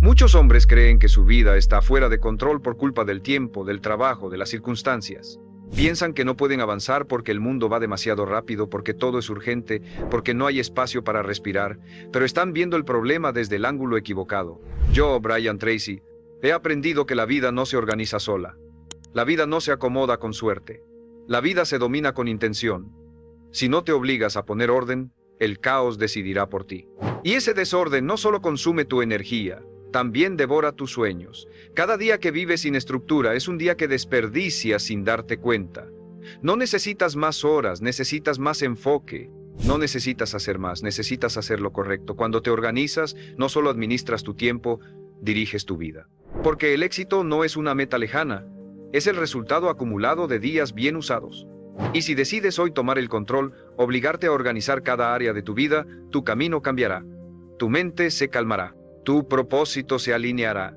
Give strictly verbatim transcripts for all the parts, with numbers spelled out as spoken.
Muchos hombres creen que su vida está fuera de control por culpa del tiempo, del trabajo, de las circunstancias. Piensan que no pueden avanzar porque el mundo va demasiado rápido, porque todo es urgente, porque no hay espacio para respirar, pero están viendo el problema desde el ángulo equivocado. Yo, Brian Tracy, he aprendido que la vida no se organiza sola. La vida no se acomoda con suerte. La vida se domina con intención. Si no te obligas a poner orden, el caos decidirá por ti. Y ese desorden no solo consume tu energía, también devora tus sueños. Cada día que vives sin estructura es un día que desperdicias sin darte cuenta. No necesitas más horas, necesitas más enfoque. No necesitas hacer más, necesitas hacer lo correcto. Cuando te organizas, no solo administras tu tiempo, diriges tu vida. Porque el éxito no es una meta lejana, es el resultado acumulado de días bien usados. Y si decides hoy tomar el control, obligarte a organizar cada área de tu vida, tu camino cambiará. Tu mente se calmará. Tu propósito se alineará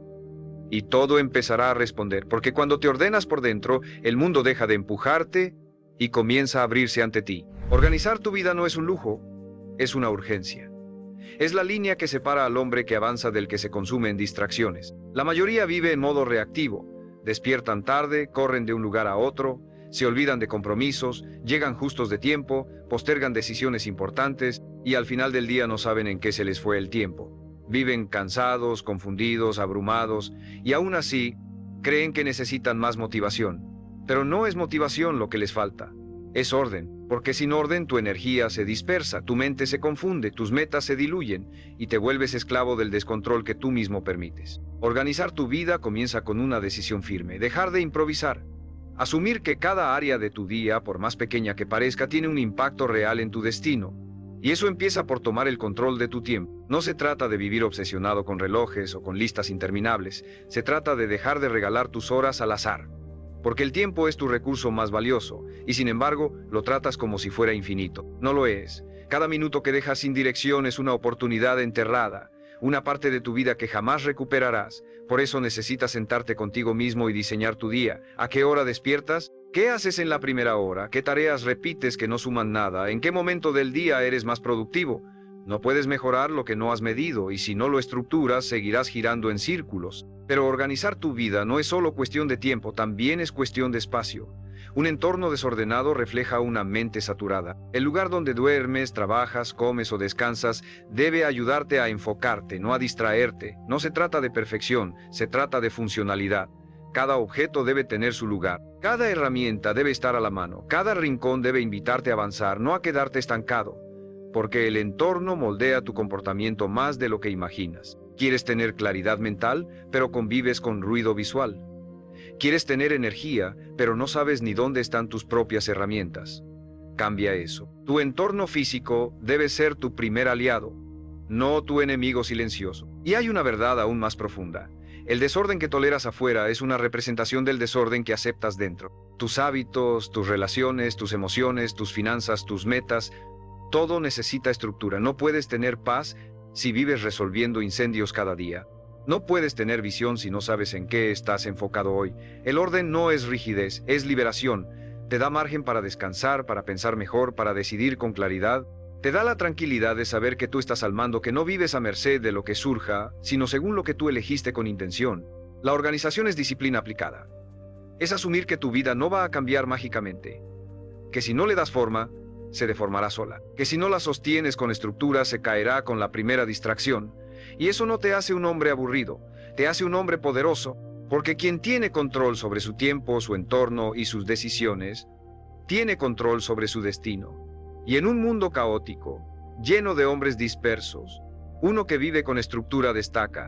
y todo empezará a responder, porque cuando te ordenas por dentro, el mundo deja de empujarte y comienza a abrirse ante ti. Organizar tu vida no es un lujo, es una urgencia. Es la línea que separa al hombre que avanza del que se consume en distracciones. La mayoría vive en modo reactivo, despiertan tarde, corren de un lugar a otro, se olvidan de compromisos, llegan justos de tiempo, postergan decisiones importantes y al final del día no saben en qué se les fue el tiempo. Viven cansados, confundidos, abrumados, y aún así, creen que necesitan más motivación. Pero no es motivación lo que les falta, es orden, porque sin orden tu energía se dispersa, tu mente se confunde, tus metas se diluyen, y te vuelves esclavo del descontrol que tú mismo permites. Organizar tu vida comienza con una decisión firme, dejar de improvisar. Asumir que cada área de tu día, por más pequeña que parezca, tiene un impacto real en tu destino. Y eso empieza por tomar el control de tu tiempo. No se trata de vivir obsesionado con relojes o con listas interminables. Se trata de dejar de regalar tus horas al azar. Porque el tiempo es tu recurso más valioso, y sin embargo, lo tratas como si fuera infinito. No lo es. Cada minuto que dejas sin dirección es una oportunidad enterrada, una parte de tu vida que jamás recuperarás. Por eso necesitas sentarte contigo mismo y diseñar tu día. ¿A qué hora despiertas? ¿Qué haces en la primera hora? ¿Qué tareas repites que no suman nada? ¿En qué momento del día eres más productivo? No puedes mejorar lo que no has medido, y si no lo estructuras, seguirás girando en círculos. Pero organizar tu vida no es solo cuestión de tiempo, también es cuestión de espacio. Un entorno desordenado refleja una mente saturada. El lugar donde duermes, trabajas, comes o descansas debe ayudarte a enfocarte, no a distraerte. No se trata de perfección, se trata de funcionalidad. Cada objeto debe tener su lugar. Cada herramienta debe estar a la mano. Cada rincón debe invitarte a avanzar, no a quedarte estancado. Porque el entorno moldea tu comportamiento más de lo que imaginas. Quieres tener claridad mental, pero convives con ruido visual. Quieres tener energía, pero no sabes ni dónde están tus propias herramientas. Cambia eso. Tu entorno físico debe ser tu primer aliado, no tu enemigo silencioso. Y hay una verdad aún más profunda. El desorden que toleras afuera es una representación del desorden que aceptas dentro. Tus hábitos, tus relaciones, tus emociones, tus finanzas, tus metas, todo necesita estructura. No puedes tener paz si vives resolviendo incendios cada día. No puedes tener visión si no sabes en qué estás enfocado hoy. El orden no es rigidez, es liberación. Te da margen para descansar, para pensar mejor, para decidir con claridad. Te da la tranquilidad de saber que tú estás al mando, que no vives a merced de lo que surja, sino según lo que tú elegiste con intención. La organización es disciplina aplicada. Es asumir que tu vida no va a cambiar mágicamente. Que si no le das forma, se deformará sola. Que si no la sostienes con estructura, se caerá con la primera distracción. Y eso no te hace un hombre aburrido, te hace un hombre poderoso, porque quien tiene control sobre su tiempo, su entorno y sus decisiones, tiene control sobre su destino. Y en un mundo caótico, lleno de hombres dispersos, uno que vive con estructura destaca,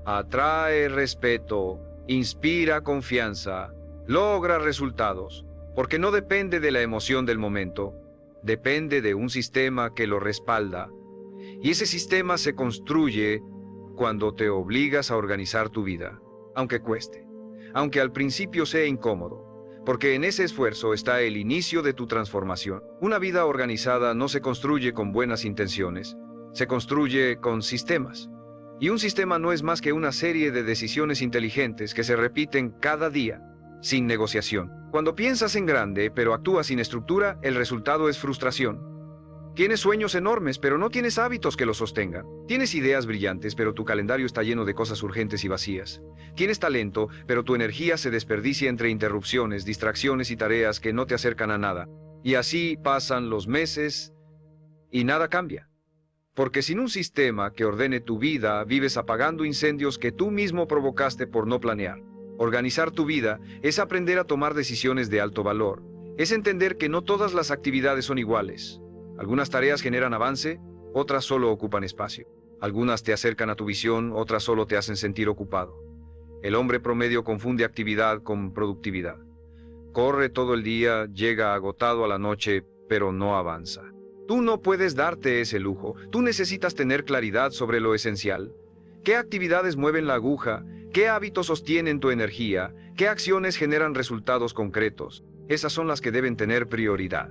atrae respeto, inspira confianza, logra resultados, porque no depende de la emoción del momento, depende de un sistema que lo respalda. Y ese sistema se construye cuando te obligas a organizar tu vida, aunque cueste, aunque al principio sea incómodo, porque en ese esfuerzo está el inicio de tu transformación. Una vida organizada no se construye con buenas intenciones, se construye con sistemas. Y un sistema no es más que una serie de decisiones inteligentes que se repiten cada día, sin negociación. Cuando piensas en grande pero actúas sin estructura, el resultado es frustración. Tienes sueños enormes, pero no tienes hábitos que los sostengan. Tienes ideas brillantes, pero tu calendario está lleno de cosas urgentes y vacías. Tienes talento, pero tu energía se desperdicia entre interrupciones, distracciones y tareas que no te acercan a nada. Y así pasan los meses y nada cambia. Porque sin un sistema que ordene tu vida, vives apagando incendios que tú mismo provocaste por no planear. Organizar tu vida es aprender a tomar decisiones de alto valor. Es entender que no todas las actividades son iguales. Algunas tareas generan avance, otras solo ocupan espacio. Algunas te acercan a tu visión, otras solo te hacen sentir ocupado. El hombre promedio confunde actividad con productividad. Corre todo el día, llega agotado a la noche, pero no avanza. Tú no puedes darte ese lujo. Tú necesitas tener claridad sobre lo esencial. ¿Qué actividades mueven la aguja? ¿Qué hábitos sostienen tu energía? ¿Qué acciones generan resultados concretos? Esas son las que deben tener prioridad.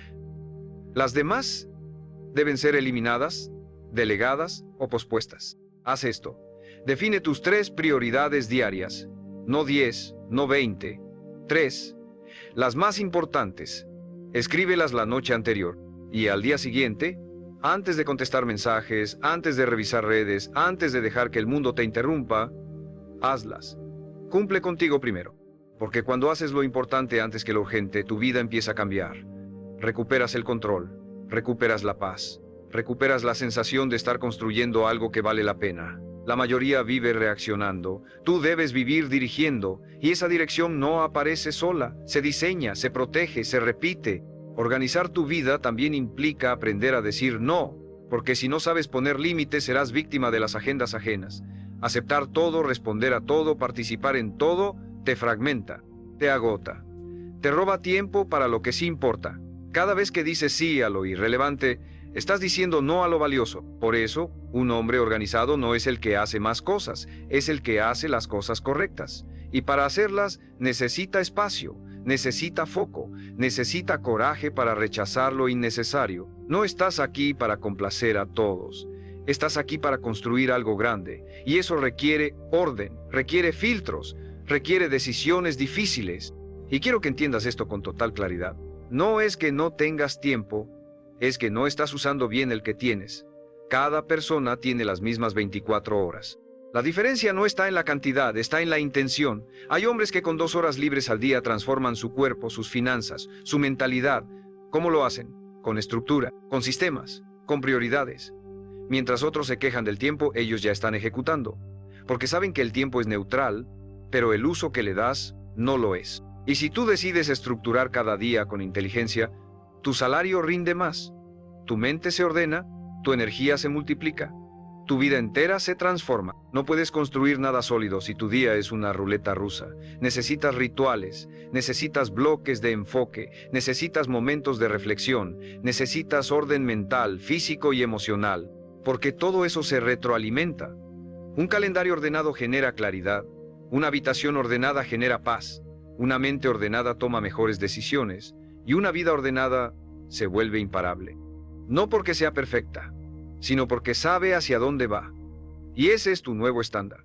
Las demás deben ser eliminadas, delegadas o pospuestas. Haz esto. Define tus tres prioridades diarias. No diez, no veinte. Tres. Las más importantes. Escríbelas la noche anterior. Y al día siguiente, antes de contestar mensajes, antes de revisar redes, antes de dejar que el mundo te interrumpa, hazlas. Cumple contigo primero. Porque cuando haces lo importante antes que lo urgente, tu vida empieza a cambiar. Recuperas el control, recuperas la paz, recuperas la sensación de estar construyendo algo que vale la pena. La mayoría vive reaccionando, tú debes vivir dirigiendo, y esa dirección no aparece sola, se diseña, se protege, se repite. Organizar tu vida también implica aprender a decir no, porque si no sabes poner límites serás víctima de las agendas ajenas. Aceptar todo, responder a todo, participar en todo, te fragmenta, te agota, te roba tiempo para lo que sí importa. Cada vez que dices sí a lo irrelevante, estás diciendo no a lo valioso. Por eso, un hombre organizado no es el que hace más cosas, es el que hace las cosas correctas. Y para hacerlas, necesita espacio, necesita foco, necesita coraje para rechazar lo innecesario. No estás aquí para complacer a todos. Estás aquí para construir algo grande. Y eso requiere orden, requiere filtros, requiere decisiones difíciles. Y quiero que entiendas esto con total claridad. No es que no tengas tiempo, es que no estás usando bien el que tienes. Cada persona tiene las mismas veinticuatro horas. La diferencia no está en la cantidad, está en la intención. Hay hombres que con dos horas libres al día transforman su cuerpo, sus finanzas, su mentalidad. ¿Cómo lo hacen? Con estructura, con sistemas, con prioridades. Mientras otros se quejan del tiempo, ellos ya están ejecutando. Porque saben que el tiempo es neutral, pero el uso que le das no lo es. Y si tú decides estructurar cada día con inteligencia, tu salario rinde más, tu mente se ordena, tu energía se multiplica, tu vida entera se transforma. No puedes construir nada sólido si tu día es una ruleta rusa. Necesitas rituales, necesitas bloques de enfoque, necesitas momentos de reflexión, necesitas orden mental, físico y emocional, porque todo eso se retroalimenta. Un calendario ordenado genera claridad, una habitación ordenada genera paz. Una mente ordenada toma mejores decisiones y una vida ordenada se vuelve imparable. No porque sea perfecta, sino porque sabe hacia dónde va. Y ese es tu nuevo estándar.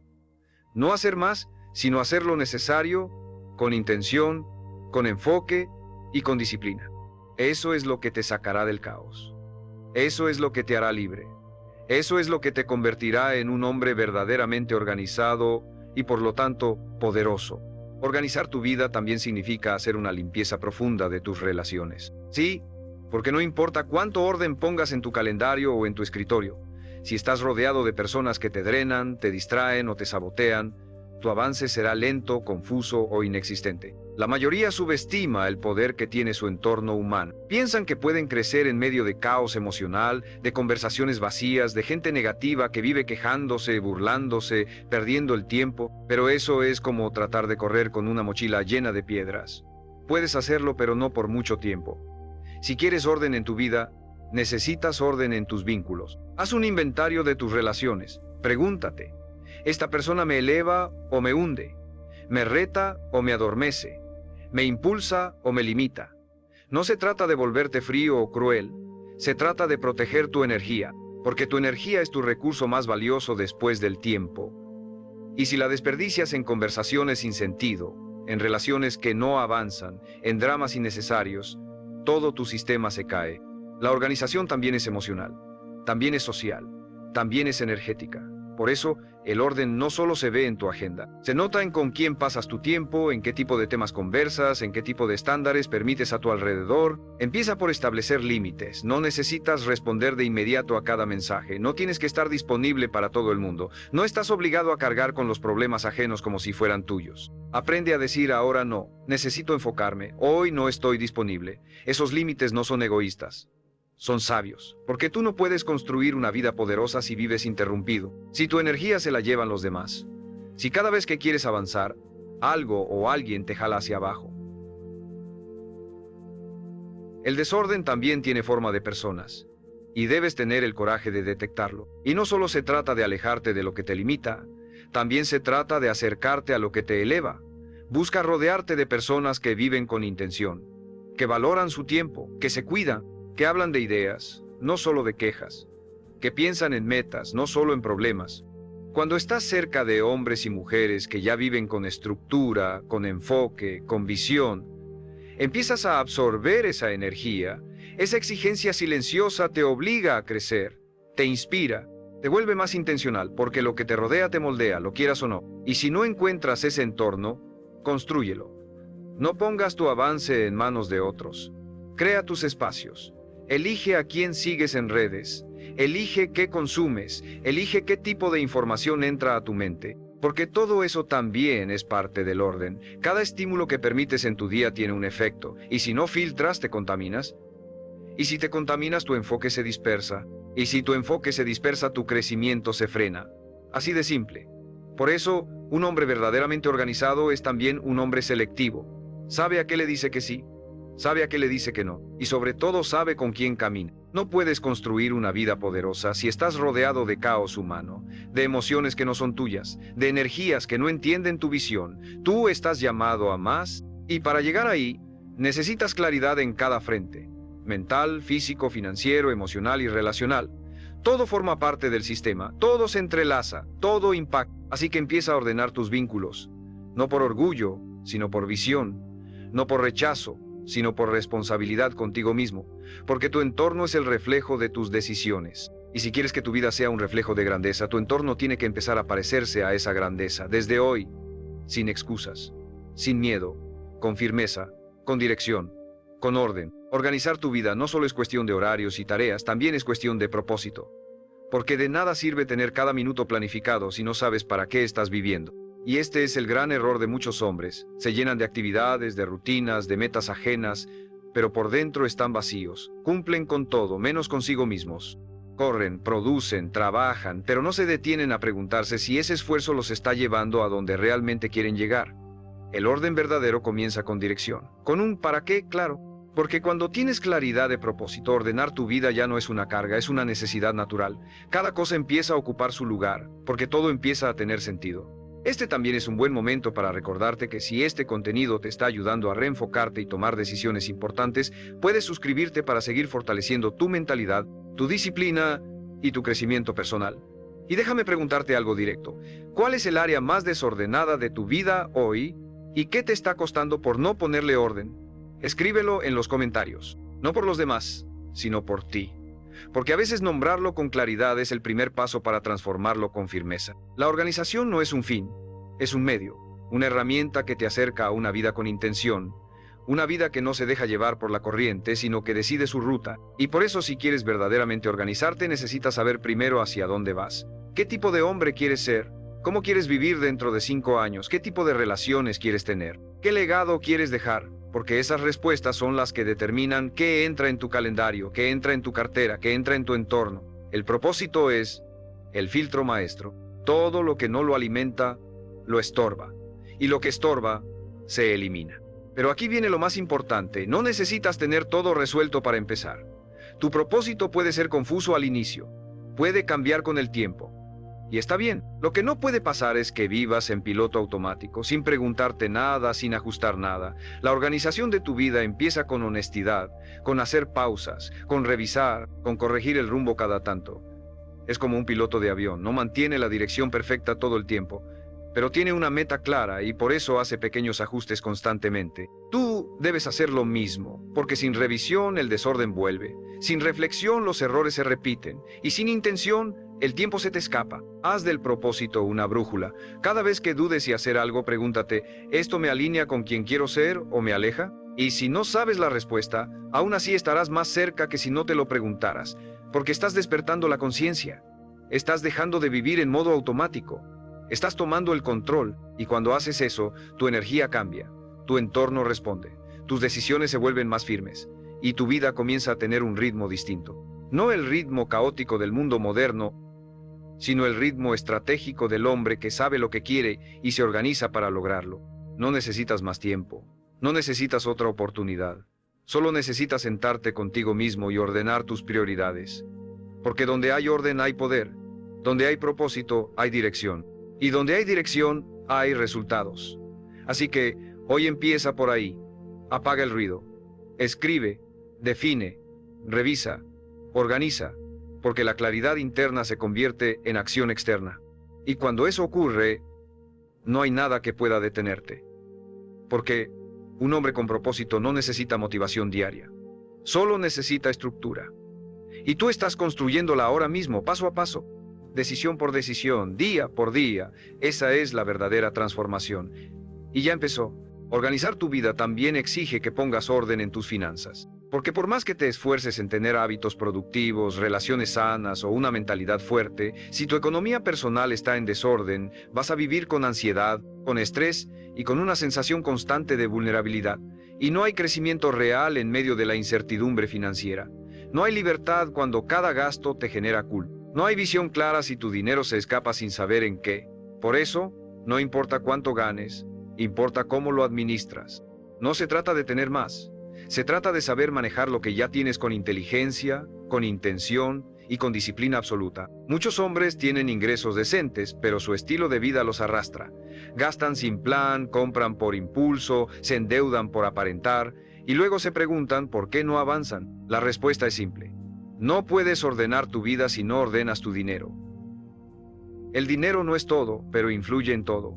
No hacer más, sino hacer lo necesario, con intención, con enfoque y con disciplina. Eso es lo que te sacará del caos. Eso es lo que te hará libre. Eso es lo que te convertirá en un hombre verdaderamente organizado y por lo tanto poderoso. Organizar tu vida también significa hacer una limpieza profunda de tus relaciones. Sí, porque no importa cuánto orden pongas en tu calendario o en tu escritorio, si estás rodeado de personas que te drenan, te distraen o te sabotean, tu avance será lento, confuso o inexistente. La mayoría subestima el poder que tiene su entorno humano. Piensan que pueden crecer en medio de caos emocional, de conversaciones vacías, de gente negativa que vive quejándose, burlándose, perdiendo el tiempo, pero eso es como tratar de correr con una mochila llena de piedras. Puedes hacerlo, pero no por mucho tiempo. Si quieres orden en tu vida, necesitas orden en tus vínculos. Haz un inventario de tus relaciones. Pregúntate, ¿esta persona me eleva o me hunde? ¿Me reta o me adormece? ¿Me impulsa o me limita? No se trata de volverte frío o cruel, se trata de proteger tu energía, porque tu energía es tu recurso más valioso después del tiempo. Y si la desperdicias en conversaciones sin sentido, en relaciones que no avanzan, en dramas innecesarios, todo tu sistema se cae. La organización también es emocional, también es social, también es energética. Por eso, el orden no solo se ve en tu agenda, se nota en con quién pasas tu tiempo, en qué tipo de temas conversas, en qué tipo de estándares permites a tu alrededor. Empieza por establecer límites. No necesitas responder de inmediato a cada mensaje, no tienes que estar disponible para todo el mundo, no estás obligado a cargar con los problemas ajenos como si fueran tuyos. Aprende a decir ahora no, necesito enfocarme, hoy no estoy disponible. Esos límites no son egoístas. Son sabios, porque tú no puedes construir una vida poderosa si vives interrumpido, si tu energía se la llevan los demás, si cada vez que quieres avanzar, algo o alguien te jala hacia abajo. El desorden también tiene forma de personas, y debes tener el coraje de detectarlo. Y no solo se trata de alejarte de lo que te limita, también se trata de acercarte a lo que te eleva. Busca rodearte de personas que viven con intención, que valoran su tiempo, que se cuidan, que hablan de ideas, no solo de quejas, que piensan en metas, no solo en problemas. Cuando estás cerca de hombres y mujeres que ya viven con estructura, con enfoque, con visión, empiezas a absorber esa energía. Esa exigencia silenciosa te obliga a crecer, te inspira, te vuelve más intencional, porque lo que te rodea te moldea, lo quieras o no. Y si no encuentras ese entorno, constrúyelo. No pongas tu avance en manos de otros. Crea tus espacios. Elige a quién sigues en redes, elige qué consumes, elige qué tipo de información entra a tu mente, porque todo eso también es parte del orden. Cada estímulo que permites en tu día tiene un efecto, y si no filtras te contaminas. Y si te contaminas tu enfoque se dispersa, y si tu enfoque se dispersa tu crecimiento se frena. Así de simple. Por eso, un hombre verdaderamente organizado es también un hombre selectivo. Sabe a qué le dice que sí, sabe a qué le dice que no, y sobre todo sabe con quién camina. No puedes construir una vida poderosa si estás rodeado de caos humano, de emociones que no son tuyas, de energías que no entienden tu visión. Tú estás llamado a más, y para llegar ahí, necesitas claridad en cada frente: mental, físico, financiero, emocional y relacional. Todo forma parte del sistema, todo se entrelaza, todo impacta. Así que empieza a ordenar tus vínculos, no por orgullo, sino por visión, no por rechazo, sino por responsabilidad contigo mismo, porque tu entorno es el reflejo de tus decisiones. Y si quieres que tu vida sea un reflejo de grandeza, tu entorno tiene que empezar a parecerse a esa grandeza, desde hoy, sin excusas, sin miedo, con firmeza, con dirección, con orden. Organizar tu vida no solo es cuestión de horarios y tareas, también es cuestión de propósito, porque de nada sirve tener cada minuto planificado si no sabes para qué estás viviendo. Y este es el gran error de muchos hombres. Se llenan de actividades, de rutinas, de metas ajenas, pero por dentro están vacíos. Cumplen con todo, menos consigo mismos. Corren, producen, trabajan, pero no se detienen a preguntarse si ese esfuerzo los está llevando a donde realmente quieren llegar. El orden verdadero comienza con dirección, con un ¿para qué? Claro. Porque cuando tienes claridad de propósito, ordenar tu vida ya no es una carga, es una necesidad natural. Cada cosa empieza a ocupar su lugar, porque todo empieza a tener sentido. Este también es un buen momento para recordarte que si este contenido te está ayudando a reenfocarte y tomar decisiones importantes, puedes suscribirte para seguir fortaleciendo tu mentalidad, tu disciplina y tu crecimiento personal. Y déjame preguntarte algo directo. ¿Cuál es el área más desordenada de tu vida hoy? ¿Y qué te está costando por no ponerle orden? Escríbelo en los comentarios. No por los demás, sino por ti. Porque a veces nombrarlo con claridad es el primer paso para transformarlo con firmeza. La organización no es un fin, es un medio, una herramienta que te acerca a una vida con intención, una vida que no se deja llevar por la corriente, sino que decide su ruta. Y por eso, si quieres verdaderamente organizarte, necesitas saber primero hacia dónde vas. ¿Qué tipo de hombre quieres ser? ¿Cómo quieres vivir dentro de cinco años? ¿Qué tipo de relaciones quieres tener? ¿Qué legado quieres dejar? Porque esas respuestas son las que determinan qué entra en tu calendario, qué entra en tu cartera, qué entra en tu entorno. El propósito es el filtro maestro. Todo lo que no lo alimenta, lo estorba. Y lo que estorba, se elimina. Pero aquí viene lo más importante. No necesitas tener todo resuelto para empezar. Tu propósito puede ser confuso al inicio. Puede cambiar con el tiempo. Y está bien. Lo que no puede pasar es que vivas en piloto automático, sin preguntarte nada, sin ajustar nada. La organización de tu vida empieza con honestidad, con hacer pausas, con revisar, con corregir el rumbo cada tanto. Es como un piloto de avión, no mantiene la dirección perfecta todo el tiempo, pero tiene una meta clara y por eso hace pequeños ajustes constantemente. Tú debes hacer lo mismo, porque sin revisión el desorden vuelve, sin reflexión los errores se repiten, y sin intención el tiempo se te escapa. Haz del propósito una brújula. Cada vez que dudes si hacer algo, pregúntate, ¿esto me alinea con quien quiero ser o me aleja? Y si no sabes la respuesta, aún así estarás más cerca que si no te lo preguntaras, porque estás despertando la conciencia. Estás dejando de vivir en modo automático. Estás tomando el control, y cuando haces eso, tu energía cambia, tu entorno responde, tus decisiones se vuelven más firmes, y tu vida comienza a tener un ritmo distinto. No el ritmo caótico del mundo moderno, sino el ritmo estratégico del hombre que sabe lo que quiere y se organiza para lograrlo. No necesitas más tiempo, no necesitas otra oportunidad, solo necesitas sentarte contigo mismo y ordenar tus prioridades. Porque donde hay orden hay poder, donde hay propósito hay dirección. Y donde hay dirección, hay resultados. Así que, hoy empieza por ahí. Apaga el ruido. Escribe, define, revisa, organiza, porque la claridad interna se convierte en acción externa. Y cuando eso ocurre, no hay nada que pueda detenerte. Porque un hombre con propósito no necesita motivación diaria. Solo necesita estructura. Y tú estás construyéndola ahora mismo, paso a paso. Decisión por decisión, día por día. Esa es la verdadera transformación. Y ya empezó. Organizar tu vida también exige que pongas orden en tus finanzas. Porque por más que te esfuerces en tener hábitos productivos, relaciones sanas o una mentalidad fuerte, si tu economía personal está en desorden, vas a vivir con ansiedad, con estrés y con una sensación constante de vulnerabilidad. Y no hay crecimiento real en medio de la incertidumbre financiera. No hay libertad cuando cada gasto te genera culpa. No hay visión clara si tu dinero se escapa sin saber en qué. Por eso, no importa cuánto ganes, importa cómo lo administras. No se trata de tener más. Se trata de saber manejar lo que ya tienes con inteligencia, con intención y con disciplina absoluta. Muchos hombres tienen ingresos decentes, pero su estilo de vida los arrastra. Gastan sin plan, compran por impulso, se endeudan por aparentar, y luego se preguntan por qué no avanzan. La respuesta es simple. No puedes ordenar tu vida si no ordenas tu dinero. El dinero no es todo, pero influye en todo.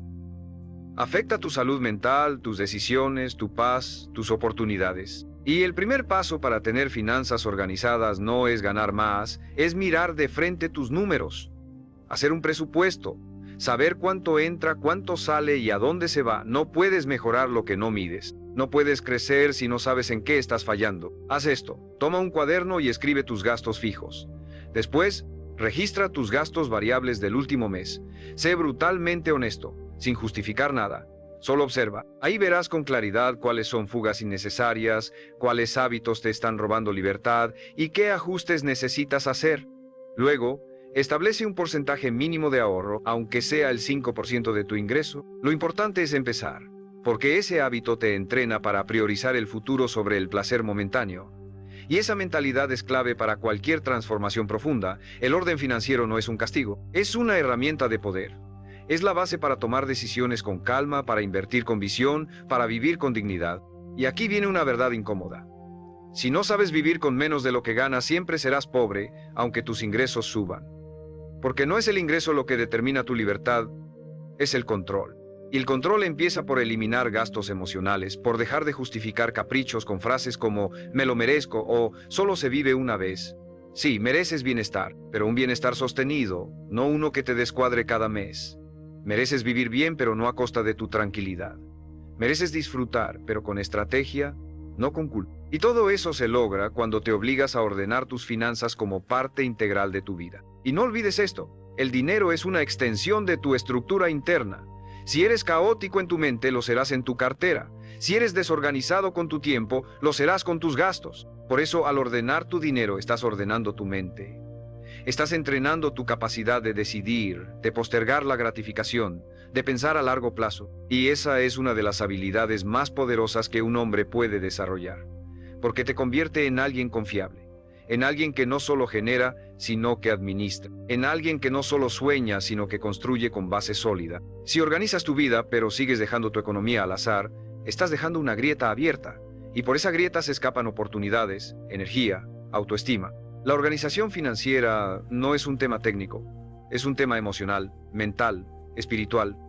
Afecta tu salud mental, tus decisiones, tu paz, tus oportunidades. Y el primer paso para tener finanzas organizadas no es ganar más, es mirar de frente tus números. Hacer un presupuesto, saber cuánto entra, cuánto sale y a dónde se va. No puedes mejorar lo que no mides. No puedes crecer si no sabes en qué estás fallando. Haz esto, toma un cuaderno y escribe tus gastos fijos. Después, registra tus gastos variables del último mes. Sé brutalmente honesto, sin justificar nada. Solo observa. Ahí verás con claridad cuáles son fugas innecesarias, cuáles hábitos te están robando libertad y qué ajustes necesitas hacer. Luego, establece un porcentaje mínimo de ahorro, aunque sea el cinco por ciento de tu ingreso. Lo importante es empezar, porque ese hábito te entrena para priorizar el futuro sobre el placer momentáneo. Y esa mentalidad es clave para cualquier transformación profunda. El orden financiero no es un castigo, es una herramienta de poder. Es la base para tomar decisiones con calma, para invertir con visión, para vivir con dignidad. Y aquí viene una verdad incómoda. Si no sabes vivir con menos de lo que ganas, siempre serás pobre, aunque tus ingresos suban. Porque no es el ingreso lo que determina tu libertad, es el control. Y el control empieza por eliminar gastos emocionales, por dejar de justificar caprichos con frases como «me lo merezco» o «solo se vive una vez». Sí, mereces bienestar, pero un bienestar sostenido, no uno que te descuadre cada mes. Mereces vivir bien, pero no a costa de tu tranquilidad. Mereces disfrutar, pero con estrategia, no con culpa. Y todo eso se logra cuando te obligas a ordenar tus finanzas como parte integral de tu vida. Y no olvides esto, el dinero es una extensión de tu estructura interna. Si eres caótico en tu mente, lo serás en tu cartera. Si eres desorganizado con tu tiempo, lo serás con tus gastos. Por eso, al ordenar tu dinero, estás ordenando tu mente. Estás entrenando tu capacidad de decidir, de postergar la gratificación, de pensar a largo plazo. Y esa es una de las habilidades más poderosas que un hombre puede desarrollar. Porque te convierte en alguien confiable. En alguien que no solo genera, sino que administra. En alguien que no solo sueña, sino que construye con base sólida. Si organizas tu vida, pero sigues dejando tu economía al azar, estás dejando una grieta abierta. Y por esa grieta se escapan oportunidades, energía, autoestima. La organización financiera no es un tema técnico. Es un tema emocional, mental, espiritual.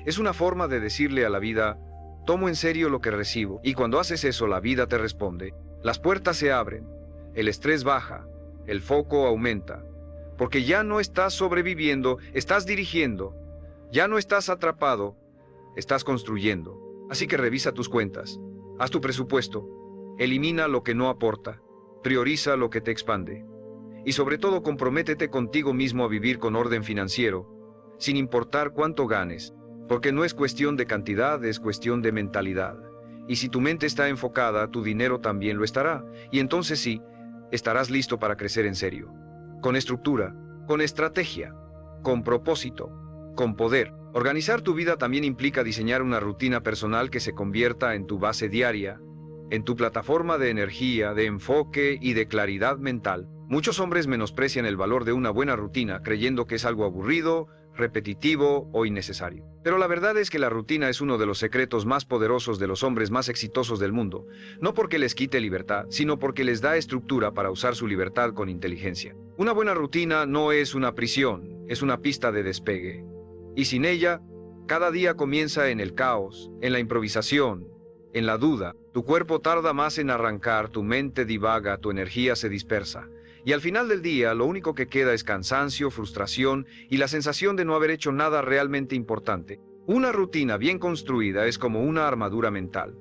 Es una forma de decirle a la vida, tomo en serio lo que recibo, y cuando haces eso la vida te responde. Las puertas se abren, el estrés baja, el foco aumenta, porque ya no estás sobreviviendo, estás dirigiendo, ya no estás atrapado, estás construyendo. Así que revisa tus cuentas, haz tu presupuesto, elimina lo que no aporta, prioriza lo que te expande. Y sobre todo comprométete contigo mismo a vivir con orden financiero, sin importar cuánto ganes, porque no es cuestión de cantidad, es cuestión de mentalidad. Y si tu mente está enfocada, tu dinero también lo estará, y entonces sí, estarás listo para crecer en serio. Con estructura, con estrategia, con propósito, con poder. Organizar tu vida también implica diseñar una rutina personal que se convierta en tu base diaria, en tu plataforma de energía, de enfoque y de claridad mental. Muchos hombres menosprecian el valor de una buena rutina, creyendo que es algo aburrido, repetitivo o innecesario. Pero la verdad es que la rutina es uno de los secretos más poderosos de los hombres más exitosos del mundo, no porque les quite libertad, sino porque les da estructura para usar su libertad con inteligencia. Una buena rutina no es una prisión, es una pista de despegue. Y sin ella, cada día comienza en el caos, en la improvisación, en la duda. Tu cuerpo tarda más en arrancar, tu mente divaga, tu energía se dispersa. Y al final del día, lo único que queda es cansancio, frustración y la sensación de no haber hecho nada realmente importante. Una rutina bien construida es como una armadura mental.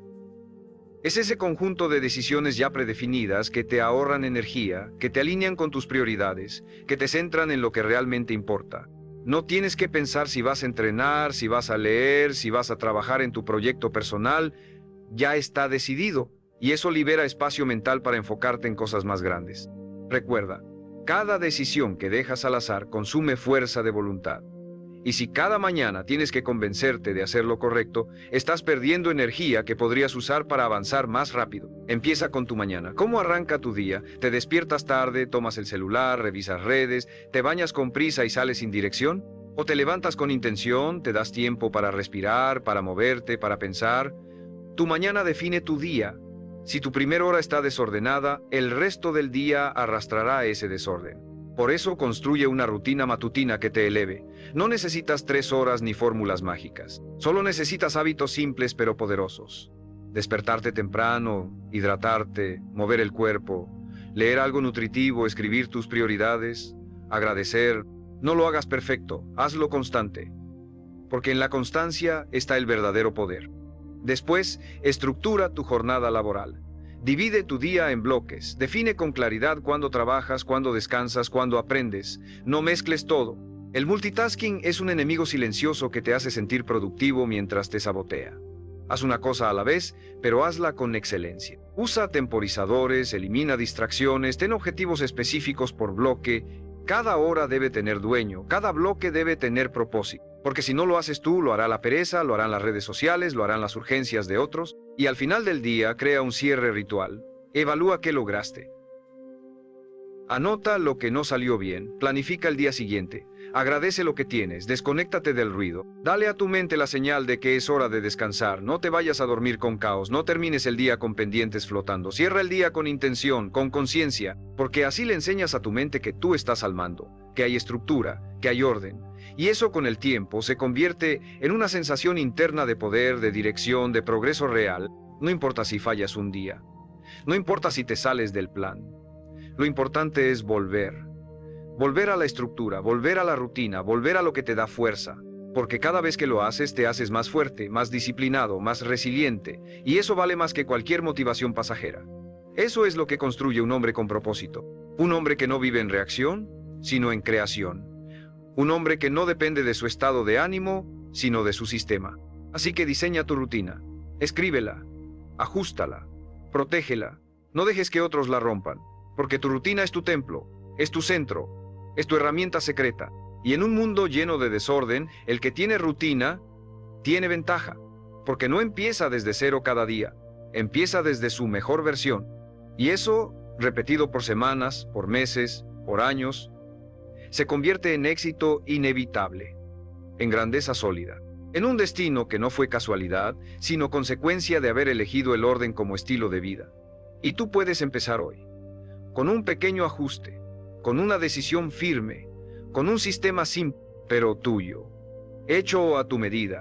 Es ese conjunto de decisiones ya predefinidas que te ahorran energía, que te alinean con tus prioridades, que te centran en lo que realmente importa. No tienes que pensar si vas a entrenar, si vas a leer, si vas a trabajar en tu proyecto personal. Ya está decidido, y eso libera espacio mental para enfocarte en cosas más grandes. Recuerda, cada decisión que dejas al azar consume fuerza de voluntad. Y si cada mañana tienes que convencerte de hacer lo correcto, estás perdiendo energía que podrías usar para avanzar más rápido. Empieza con tu mañana. ¿Cómo arranca tu día? ¿Te despiertas tarde, tomas el celular, revisas redes, te bañas con prisa y sales sin dirección? ¿O te levantas con intención, te das tiempo para respirar, para moverte, para pensar? Tu mañana define tu día. Si tu primera hora está desordenada, el resto del día arrastrará ese desorden. Por eso construye una rutina matutina que te eleve. No necesitas tres horas ni fórmulas mágicas. Solo necesitas hábitos simples pero poderosos. Despertarte temprano, hidratarte, mover el cuerpo, leer algo nutritivo, escribir tus prioridades, agradecer. No lo hagas perfecto, hazlo constante. Porque en la constancia está el verdadero poder. Después, estructura tu jornada laboral. Divide tu día en bloques. Define con claridad cuándo trabajas, cuándo descansas, cuándo aprendes. No mezcles todo. El multitasking es un enemigo silencioso que te hace sentir productivo mientras te sabotea. Haz una cosa a la vez, pero hazla con excelencia. Usa temporizadores, elimina distracciones, ten objetivos específicos por bloque. Cada hora debe tener dueño, cada bloque debe tener propósito. Porque si no lo haces tú, lo hará la pereza, lo harán las redes sociales, lo harán las urgencias de otros. Y al final del día, crea un cierre ritual. Evalúa qué lograste. Anota lo que no salió bien, planifica el día siguiente. Agradece lo que tienes, desconéctate del ruido. Dale a tu mente la señal de que es hora de descansar. No te vayas a dormir con caos, no termines el día con pendientes flotando. Cierra el día con intención, con conciencia, porque así le enseñas a tu mente que tú estás al mando, que hay estructura, que hay orden. Y eso con el tiempo se convierte en una sensación interna de poder, de dirección, de progreso real. No importa si fallas un día, no importa si te sales del plan. Lo importante es volver. Volver a la estructura, volver a la rutina, volver a lo que te da fuerza. Porque cada vez que lo haces te haces más fuerte, más disciplinado, más resiliente. Y eso vale más que cualquier motivación pasajera. Eso es lo que construye un hombre con propósito. Un hombre que no vive en reacción, sino en creación. Un hombre que no depende de su estado de ánimo, sino de su sistema. Así que diseña tu rutina. Escríbela. Ajústala. Protégela. No dejes que otros la rompan. Porque tu rutina es tu templo, es tu centro, es tu herramienta secreta. Y en un mundo lleno de desorden, el que tiene rutina, tiene ventaja. Porque no empieza desde cero cada día, empieza desde su mejor versión. Y eso, repetido por semanas, por meses, por años, se convierte en éxito inevitable, en grandeza sólida. En un destino que no fue casualidad, sino consecuencia de haber elegido el orden como estilo de vida. Y tú puedes empezar hoy. Con un pequeño ajuste, con una decisión firme, con un sistema simple, pero tuyo, hecho a tu medida,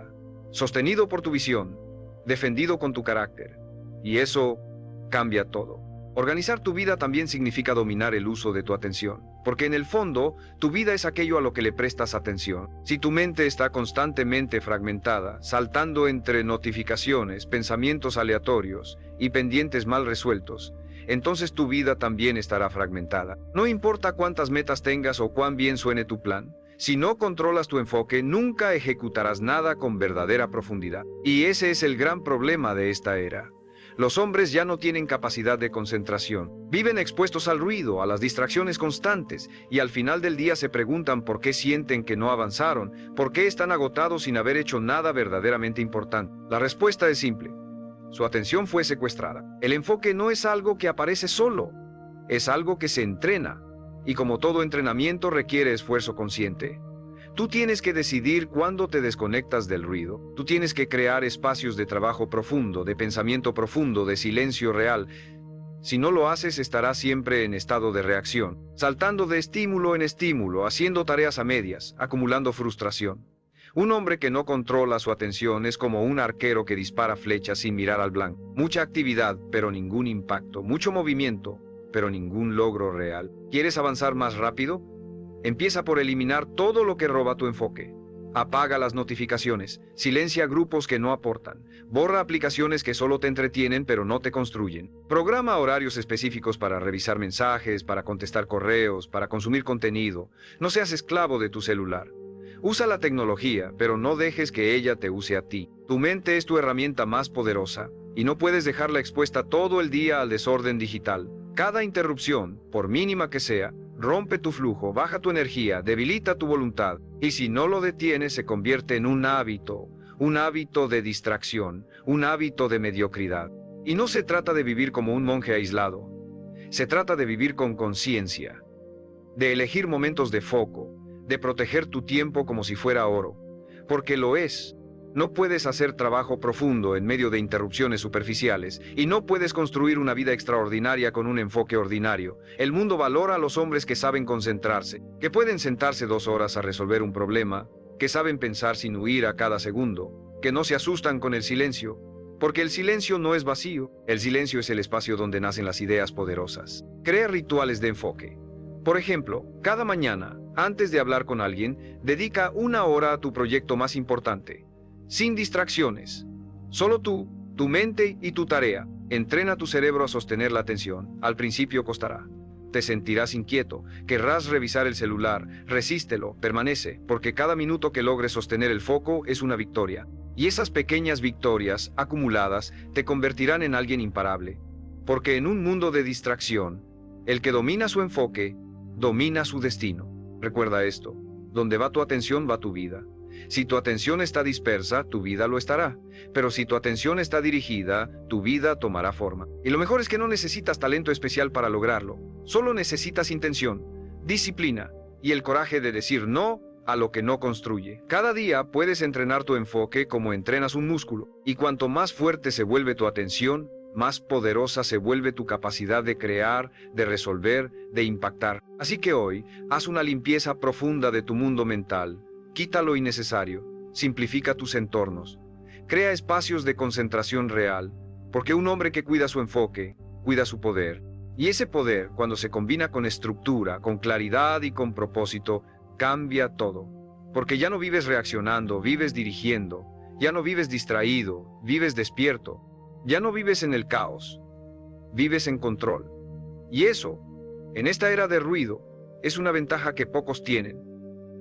sostenido por tu visión, defendido con tu carácter. Y eso cambia todo. Organizar tu vida también significa dominar el uso de tu atención, porque en el fondo, tu vida es aquello a lo que le prestas atención. Si tu mente está constantemente fragmentada, saltando entre notificaciones, pensamientos aleatorios y pendientes mal resueltos, entonces tu vida también estará fragmentada. No importa cuántas metas tengas o cuán bien suene tu plan, si no controlas tu enfoque, nunca ejecutarás nada con verdadera profundidad. Y ese es el gran problema de esta era. Los hombres ya no tienen capacidad de concentración. Viven expuestos al ruido, a las distracciones constantes, y al final del día se preguntan por qué sienten que no avanzaron, por qué están agotados sin haber hecho nada verdaderamente importante. La respuesta es simple. Su atención fue secuestrada. El enfoque no es algo que aparece solo, es algo que se entrena, y como todo entrenamiento requiere esfuerzo consciente. Tú tienes que decidir cuándo te desconectas del ruido. Tú tienes que crear espacios de trabajo profundo, de pensamiento profundo, de silencio real. Si no lo haces, estarás siempre en estado de reacción, saltando de estímulo en estímulo, haciendo tareas a medias, acumulando frustración. Un hombre que no controla su atención es como un arquero que dispara flechas sin mirar al blanco. Mucha actividad, pero ningún impacto. Mucho movimiento, pero ningún logro real. ¿Quieres avanzar más rápido? Empieza por eliminar todo lo que roba tu enfoque. Apaga las notificaciones, silencia grupos que no aportan, borra aplicaciones que solo te entretienen pero no te construyen. Programa horarios específicos para revisar mensajes, para contestar correos, para consumir contenido. No seas esclavo de tu celular. Usa la tecnología, pero no dejes que ella te use a ti. Tu mente es tu herramienta más poderosa, y no puedes dejarla expuesta todo el día al desorden digital. Cada interrupción, por mínima que sea, rompe tu flujo, baja tu energía, debilita tu voluntad, y si no lo detienes se convierte en un hábito, un hábito de distracción, un hábito de mediocridad. Y no se trata de vivir como un monje aislado, se trata de vivir con conciencia, de elegir momentos de foco, de proteger tu tiempo como si fuera oro, porque lo es. No puedes hacer trabajo profundo en medio de interrupciones superficiales, y no puedes construir una vida extraordinaria con un enfoque ordinario. El mundo valora a los hombres que saben concentrarse, que pueden sentarse dos horas a resolver un problema, que saben pensar sin huir a cada segundo, que no se asustan con el silencio, porque el silencio no es vacío, el silencio es el espacio donde nacen las ideas poderosas. Crea rituales de enfoque. Por ejemplo, cada mañana, antes de hablar con alguien, dedica una hora a tu proyecto más importante. Sin distracciones. Solo tú, tu mente y tu tarea. Entrena tu cerebro a sostener la atención. Al principio costará. Te sentirás inquieto, querrás revisar el celular. Resístelo, permanece, porque cada minuto que logres sostener el foco es una victoria. Y esas pequeñas victorias, acumuladas, te convertirán en alguien imparable. Porque en un mundo de distracción, el que domina su enfoque, domina su destino. Recuerda esto. Donde va tu atención va tu vida. Si tu atención está dispersa, tu vida lo estará. Pero si tu atención está dirigida, tu vida tomará forma. Y lo mejor es que no necesitas talento especial para lograrlo. Solo necesitas intención, disciplina y el coraje de decir no a lo que no construye. Cada día puedes entrenar tu enfoque como entrenas un músculo. Y cuanto más fuerte se vuelve tu atención, más poderosa se vuelve tu capacidad de crear, de resolver, de impactar. Así que hoy, haz una limpieza profunda de tu mundo mental. Quita lo innecesario, simplifica tus entornos, crea espacios de concentración real, porque un hombre que cuida su enfoque, cuida su poder. Y ese poder, cuando se combina con estructura, con claridad y con propósito, cambia todo. Porque ya no vives reaccionando, vives dirigiendo, ya no vives distraído, vives despierto, ya no vives en el caos, vives en control. Y eso, en esta era de ruido, es una ventaja que pocos tienen.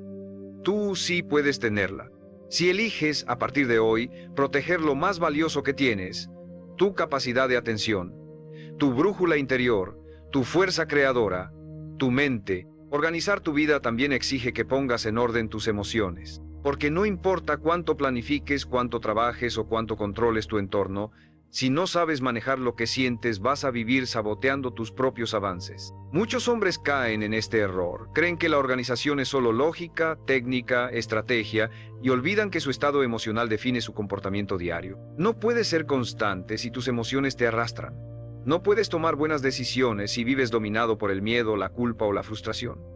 Tú sí puedes tenerla. Si eliges, a partir de hoy, proteger lo más valioso que tienes, tu capacidad de atención, tu brújula interior, tu fuerza creadora, tu mente. Organizar tu vida también exige que pongas en orden tus emociones. Porque no importa cuánto planifiques, cuánto trabajes o cuánto controles tu entorno, si no sabes manejar lo que sientes, vas a vivir saboteando tus propios avances. Muchos hombres caen en este error. Creen que la organización es solo lógica, técnica, estrategia, y olvidan que su estado emocional define su comportamiento diario. No puedes ser constante si tus emociones te arrastran. No puedes tomar buenas decisiones si vives dominado por el miedo, la culpa o la frustración.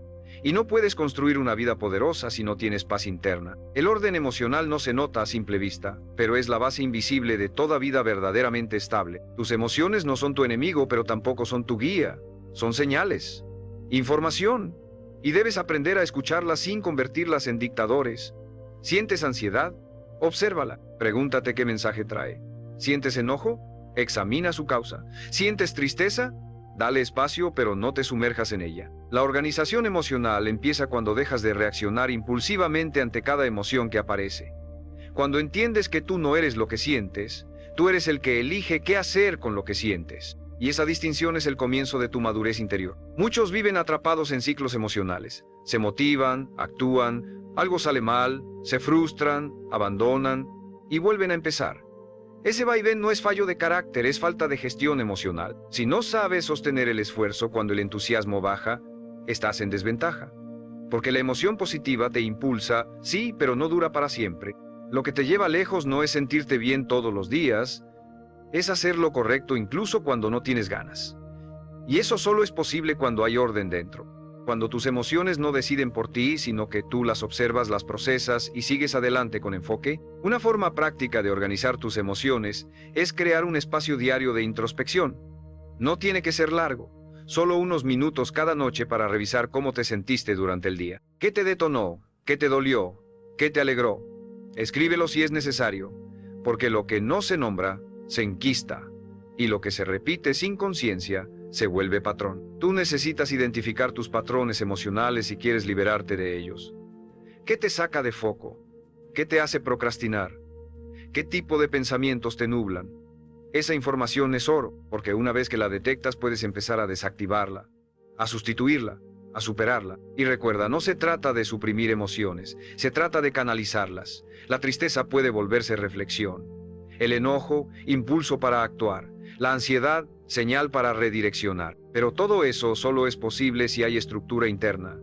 Y no puedes construir una vida poderosa si no tienes paz interna. El orden emocional no se nota a simple vista, pero es la base invisible de toda vida verdaderamente estable. Tus emociones no son tu enemigo, pero tampoco son tu guía. Son señales, información, y debes aprender a escucharlas sin convertirlas en dictadores. ¿Sientes ansiedad? Obsérvala. Pregúntate qué mensaje trae. ¿Sientes enojo? Examina su causa. ¿Sientes tristeza? Dale espacio, pero no te sumerjas en ella. La organización emocional empieza cuando dejas de reaccionar impulsivamente ante cada emoción que aparece. Cuando entiendes que tú no eres lo que sientes, tú eres el que elige qué hacer con lo que sientes. Y esa distinción es el comienzo de tu madurez interior. Muchos viven atrapados en ciclos emocionales. Se motivan, actúan, algo sale mal, se frustran, abandonan y vuelven a empezar. Ese vaivén no es fallo de carácter, es falta de gestión emocional. Si no sabes sostener el esfuerzo cuando el entusiasmo baja, estás en desventaja. Porque la emoción positiva te impulsa, sí, pero no dura para siempre. Lo que te lleva lejos no es sentirte bien todos los días, es hacer lo correcto incluso cuando no tienes ganas. Y eso solo es posible cuando hay orden dentro. Cuando tus emociones no deciden por ti, sino que tú las observas, las procesas y sigues adelante con enfoque. Una forma práctica de organizar tus emociones es crear un espacio diario de introspección. No tiene que ser largo, solo unos minutos cada noche para revisar cómo te sentiste durante el día. ¿Qué te detonó? ¿Qué te dolió? ¿Qué te alegró? Escríbelo si es necesario, porque lo que no se nombra, se enquista, y lo que se repite sin conciencia, se vuelve patrón. Tú necesitas identificar tus patrones emocionales si quieres liberarte de ellos. ¿Qué te saca de foco? ¿Qué te hace procrastinar? ¿Qué tipo de pensamientos te nublan? Esa información es oro, porque una vez que la detectas puedes empezar a desactivarla, a sustituirla, a superarla. Y recuerda, no se trata de suprimir emociones, se trata de canalizarlas. La tristeza puede volverse reflexión. El enojo, impulso para actuar. La ansiedad, señal para redireccionar. Pero todo eso solo es posible si hay estructura interna.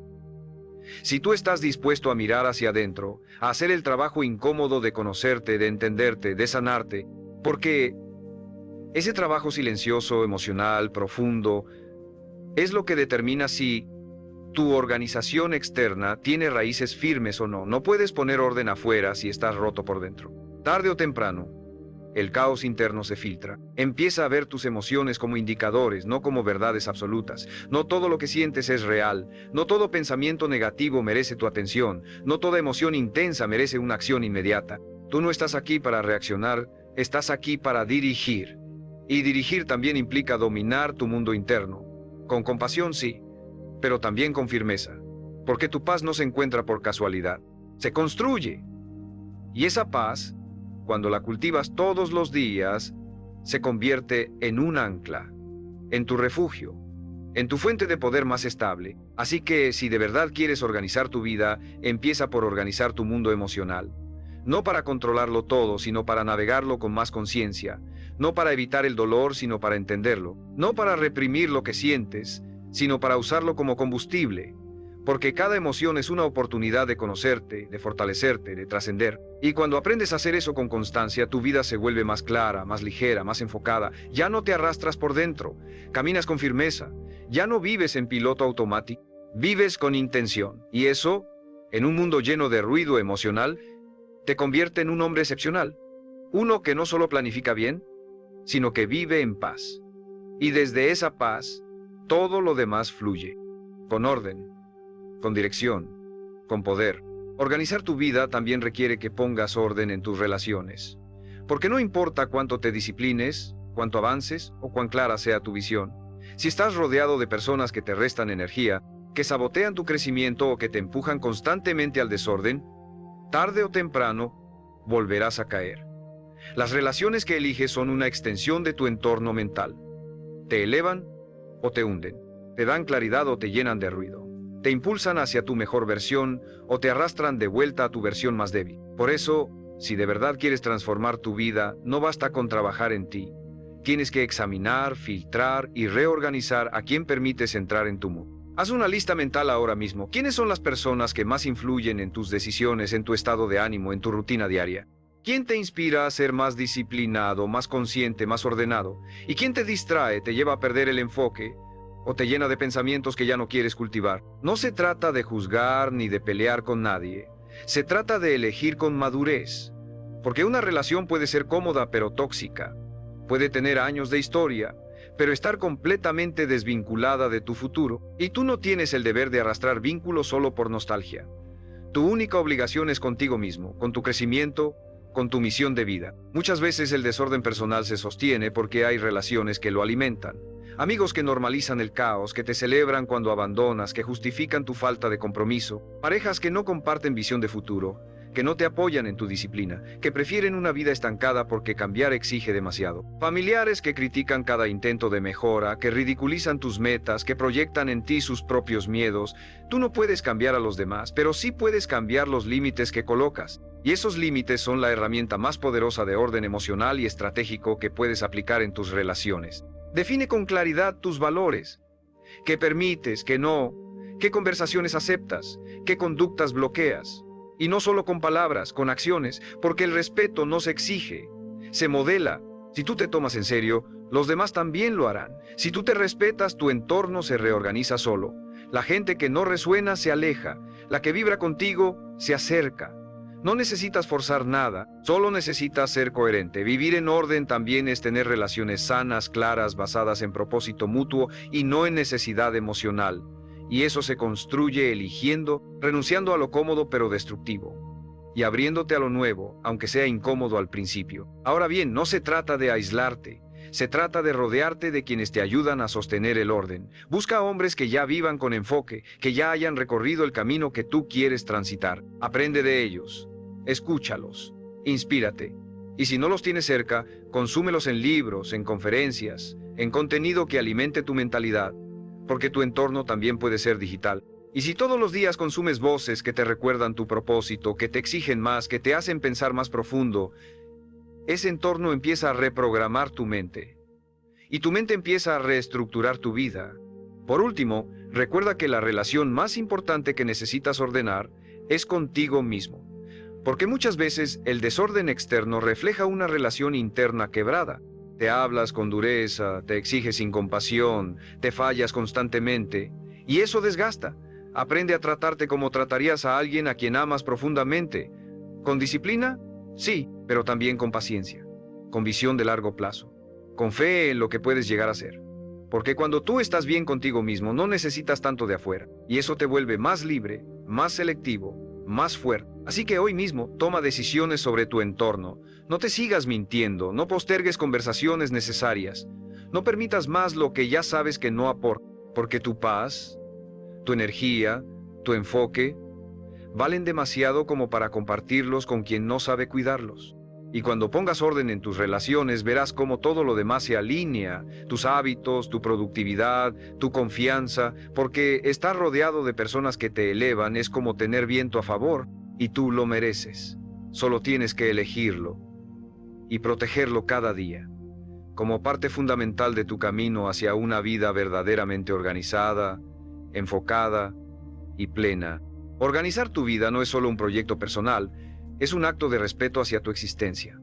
Si tú estás dispuesto a mirar hacia adentro, a hacer el trabajo incómodo de conocerte, de entenderte, de sanarte, porque ese trabajo silencioso, emocional, profundo, es lo que determina si tu organización externa tiene raíces firmes o no. No puedes poner orden afuera si estás roto por dentro. Tarde o temprano, el caos interno se filtra. Empieza a ver tus emociones como indicadores, no como verdades absolutas. No todo lo que sientes es real. No todo pensamiento negativo merece tu atención. No toda emoción intensa merece una acción inmediata. Tú no estás aquí para reaccionar, estás aquí para dirigir. Y dirigir también implica dominar tu mundo interno. Con compasión, sí, pero también con firmeza. Porque tu paz no se encuentra por casualidad. Se construye. Y esa paz, cuando la cultivas todos los días, se convierte en un ancla, en tu refugio, en tu fuente de poder más estable. Así que, si de verdad quieres organizar tu vida, empieza por organizar tu mundo emocional. No para controlarlo todo, sino para navegarlo con más conciencia. No para evitar el dolor, sino para entenderlo. No para reprimir lo que sientes, sino para usarlo como combustible. Porque cada emoción es una oportunidad de conocerte, de fortalecerte, de trascender. Y cuando aprendes a hacer eso con constancia, tu vida se vuelve más clara, más ligera, más enfocada. Ya no te arrastras por dentro, caminas con firmeza. Ya no vives en piloto automático, vives con intención. Y eso, en un mundo lleno de ruido emocional, te convierte en un hombre excepcional. Uno que no solo planifica bien, sino que vive en paz. Y desde esa paz, todo lo demás fluye, con orden, con dirección, con poder. Organizar tu vida también requiere que pongas orden en tus relaciones. Porque no importa cuánto te disciplines, cuánto avances o cuán clara sea tu visión. Si estás rodeado de personas que te restan energía, que sabotean tu crecimiento o que te empujan constantemente al desorden, tarde o temprano, volverás a caer. Las relaciones que eliges son una extensión de tu entorno mental. Te elevan o te hunden. Te dan claridad o te llenan de ruido. Te impulsan hacia tu mejor versión o te arrastran de vuelta a tu versión más débil. Por eso, si de verdad quieres transformar tu vida, no basta con trabajar en ti. Tienes que examinar, filtrar y reorganizar a quién permites entrar en tu mundo. Haz una lista mental ahora mismo. ¿Quiénes son las personas que más influyen en tus decisiones, en tu estado de ánimo, en tu rutina diaria? ¿Quién te inspira a ser más disciplinado, más consciente, más ordenado? ¿Y quién te distrae, te lleva a perder el enfoque o te llena de pensamientos que ya no quieres cultivar. No se trata de juzgar ni de pelear con nadie. Se trata de elegir con madurez. Porque una relación puede ser cómoda pero tóxica. Puede tener años de historia, pero estar completamente desvinculada de tu futuro. Y tú no tienes el deber de arrastrar vínculos solo por nostalgia. Tu única obligación es contigo mismo, con tu crecimiento, con tu misión de vida. Muchas veces el desorden personal se sostiene porque hay relaciones que lo alimentan. Amigos que normalizan el caos, que te celebran cuando abandonas, que justifican tu falta de compromiso. Parejas que no comparten visión de futuro, que no te apoyan en tu disciplina, que prefieren una vida estancada porque cambiar exige demasiado. Familiares que critican cada intento de mejora, que ridiculizan tus metas, que proyectan en ti sus propios miedos. Tú no puedes cambiar a los demás, pero sí puedes cambiar los límites que colocas. Y esos límites son la herramienta más poderosa de orden emocional y estratégico que puedes aplicar en tus relaciones. Define con claridad tus valores. ¿Qué permites, qué no? ¿Qué conversaciones aceptas? ¿Qué conductas bloqueas? Y no solo con palabras, con acciones, porque el respeto no se exige, se modela. Si tú te tomas en serio, los demás también lo harán. Si tú te respetas, tu entorno se reorganiza solo. La gente que no resuena se aleja, la que vibra contigo se acerca. No necesitas forzar nada, solo necesitas ser coherente. Vivir en orden también es tener relaciones sanas, claras, basadas en propósito mutuo y no en necesidad emocional. Y eso se construye eligiendo, renunciando a lo cómodo pero destructivo, y abriéndote a lo nuevo, aunque sea incómodo al principio. Ahora bien, no se trata de aislarte, se trata de rodearte de quienes te ayudan a sostener el orden. Busca hombres que ya vivan con enfoque, que ya hayan recorrido el camino que tú quieres transitar. Aprende de ellos, escúchalos, inspírate. Y si no los tienes cerca, consúmelos en libros, en conferencias, en contenido que alimente tu mentalidad. Porque tu entorno también puede ser digital. Y si todos los días consumes voces que te recuerdan tu propósito, que te exigen más, que te hacen pensar más profundo, ese entorno empieza a reprogramar tu mente. Y tu mente empieza a reestructurar tu vida. Por último, recuerda que la relación más importante que necesitas ordenar es contigo mismo. Porque muchas veces el desorden externo refleja una relación interna quebrada. Te hablas con dureza, te exiges sin compasión, te fallas constantemente, y eso desgasta. Aprende a tratarte como tratarías a alguien a quien amas profundamente. ¿Con disciplina? Sí, pero también con paciencia, con visión de largo plazo, con fe en lo que puedes llegar a ser. Porque cuando tú estás bien contigo mismo, no necesitas tanto de afuera, y eso te vuelve más libre, más selectivo, más fuerte. Así que hoy mismo toma decisiones sobre tu entorno. No te sigas mintiendo, no postergues conversaciones necesarias. No permitas más lo que ya sabes que no aporta, porque tu paz, tu energía, tu enfoque, valen demasiado como para compartirlos con quien no sabe cuidarlos. Y cuando pongas orden en tus relaciones, verás cómo todo lo demás se alinea, tus hábitos, tu productividad, tu confianza, porque estar rodeado de personas que te elevan es como tener viento a favor, y tú lo mereces. Solo tienes que elegirlo y protegerlo cada día, como parte fundamental de tu camino hacia una vida verdaderamente organizada, enfocada y plena. Organizar tu vida no es solo un proyecto personal, es un acto de respeto hacia tu existencia.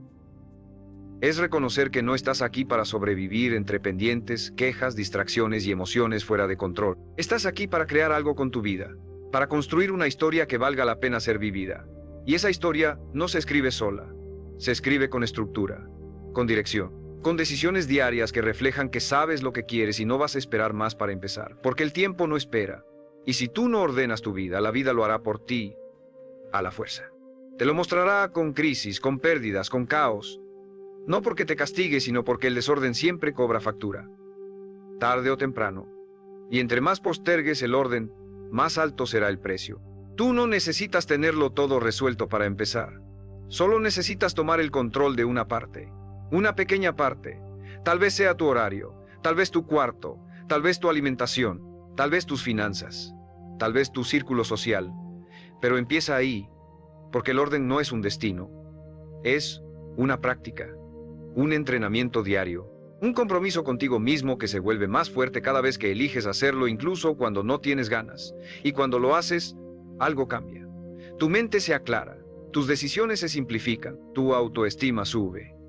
Es reconocer que no estás aquí para sobrevivir entre pendientes, quejas, distracciones y emociones fuera de control. Estás aquí para crear algo con tu vida, para construir una historia que valga la pena ser vivida. Y esa historia no se escribe sola, se escribe con estructura, con dirección, con decisiones diarias que reflejan que sabes lo que quieres y no vas a esperar más para empezar, porque el tiempo no espera. Y si tú no ordenas tu vida, la vida lo hará por ti, a la fuerza. Te lo mostrará con crisis, con pérdidas, con caos. No porque te castigue, sino porque el desorden siempre cobra factura, tarde o temprano. Y entre más postergues el orden, más alto será el precio. Tú no necesitas tenerlo todo resuelto para empezar. Solo necesitas tomar el control de una parte, una pequeña parte. Tal vez sea tu horario, tal vez tu cuarto, tal vez tu alimentación, tal vez tus finanzas, tal vez tu círculo social. Pero empieza ahí. Porque el orden no es un destino, es una práctica, un entrenamiento diario, un compromiso contigo mismo que se vuelve más fuerte cada vez que eliges hacerlo, incluso cuando no tienes ganas. Y cuando lo haces, algo cambia. Tu mente se aclara, tus decisiones se simplifican, tu autoestima sube.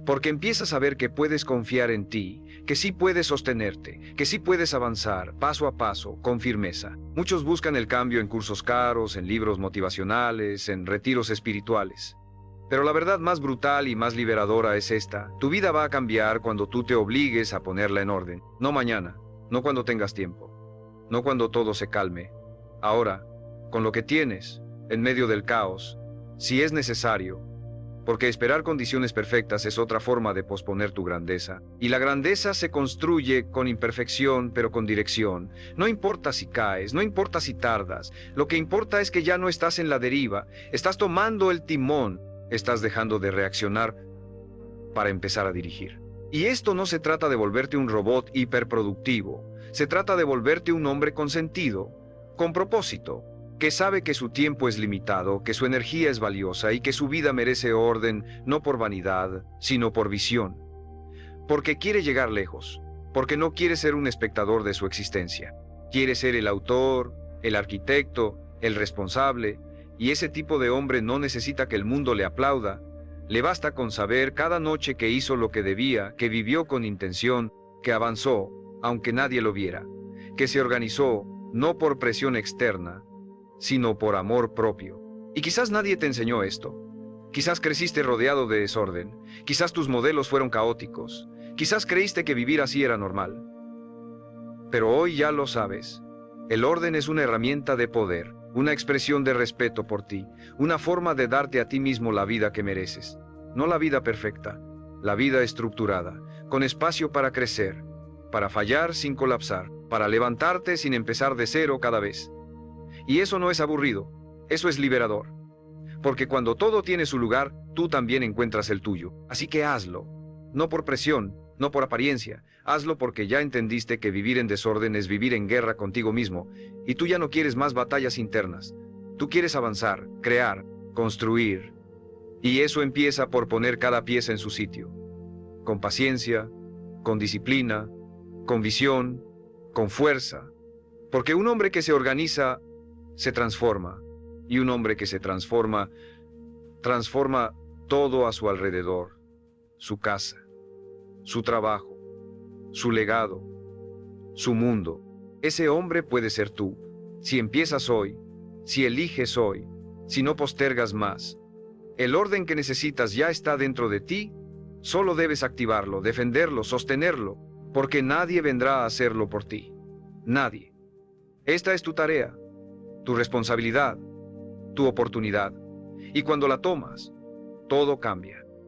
porque empiezas a ver que puedes confiar en ti, que sí puedes sostenerte, que sí puedes avanzar paso a paso, con firmeza. Muchos buscan el cambio en cursos caros, en libros motivacionales, en retiros espirituales. Pero la verdad más brutal y más liberadora es esta: tu vida va a cambiar cuando tú te obligues a ponerla en orden. No mañana, no cuando tengas tiempo, no cuando todo se calme. Ahora, con lo que tienes, en medio del caos, si es necesario. Porque esperar condiciones perfectas es otra forma de posponer tu grandeza. Y la grandeza se construye con imperfección, pero con dirección. No importa si caes, no importa si tardas. Lo que importa es que ya no estás en la deriva, estás tomando el timón, estás dejando de reaccionar para empezar a dirigir. Y esto no se trata de volverte un robot hiperproductivo, se trata de volverte un hombre con sentido, con propósito, que sabe que su tiempo es limitado, que su energía es valiosa y que su vida merece orden, no por vanidad, sino por visión. Porque quiere llegar lejos, porque no quiere ser un espectador de su existencia. Quiere ser el autor, el arquitecto, el responsable, y ese tipo de hombre no necesita que el mundo le aplauda. Le basta con saber cada noche que hizo lo que debía, que vivió con intención, que avanzó, aunque nadie lo viera, que se organizó, no por presión externa, sino por amor propio. Y quizás nadie te enseñó esto. Quizás creciste rodeado de desorden. Quizás tus modelos fueron caóticos. Quizás creíste que vivir así era normal. Pero hoy ya lo sabes. El orden es una herramienta de poder, una expresión de respeto por ti, una forma de darte a ti mismo la vida que mereces. No la vida perfecta, la vida estructurada, con espacio para crecer, para fallar sin colapsar, para levantarte sin empezar de cero cada vez. Y eso no es aburrido, eso es liberador. Porque cuando todo tiene su lugar, tú también encuentras el tuyo. Así que hazlo. No por presión, no por apariencia. Hazlo porque ya entendiste que vivir en desorden es vivir en guerra contigo mismo. Y tú ya no quieres más batallas internas. Tú quieres avanzar, crear, construir. Y eso empieza por poner cada pieza en su sitio. Con paciencia, con disciplina, con visión, con fuerza. Porque un hombre que se organiza se transforma, y un hombre que se transforma, transforma todo a su alrededor, su casa, su trabajo, su legado, su mundo. Ese hombre puede ser tú, si empiezas hoy, si eliges hoy, si no postergas más. El orden que necesitas ya está dentro de ti, solo debes activarlo, defenderlo, sostenerlo, porque nadie vendrá a hacerlo por ti. Nadie. Esta es tu tarea, tu responsabilidad, tu oportunidad. Y cuando la tomas, todo cambia.